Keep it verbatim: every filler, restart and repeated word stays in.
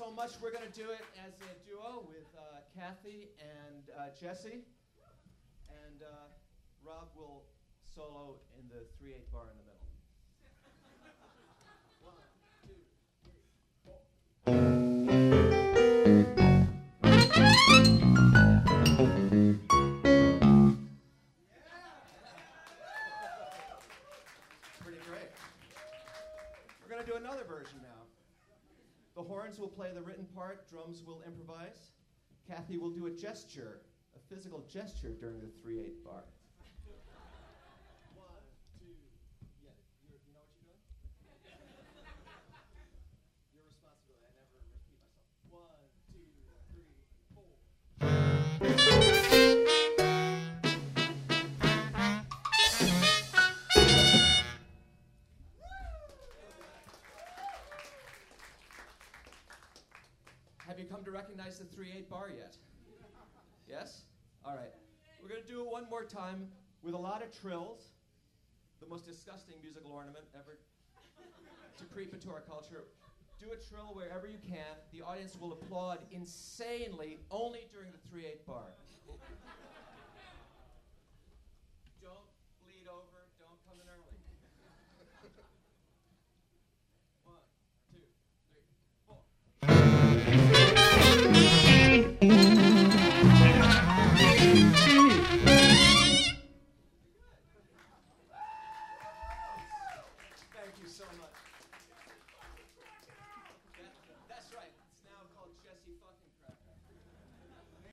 so much. We're going to do it as a duo with uh, Kathy and uh, Jesse. And uh, Rob will solo in the three eight bar in the middle. One, two, three, four. Pretty great. We're going to do another version now. The horns will play the written part, drums will improvise. Kathy will do a gesture, a physical gesture during the three eight bar. One, two, yeah, you're, you know what you're doing? Your responsibility, I never repeat myself. One, two, three, four. Have you come to recognize the three eight bar yet? Yes? All right. We're going to do it one more time with a lot of trills, the most disgusting musical ornament ever to creep into our culture. Do a trill wherever you can. The audience will applaud insanely only during the three eight bar.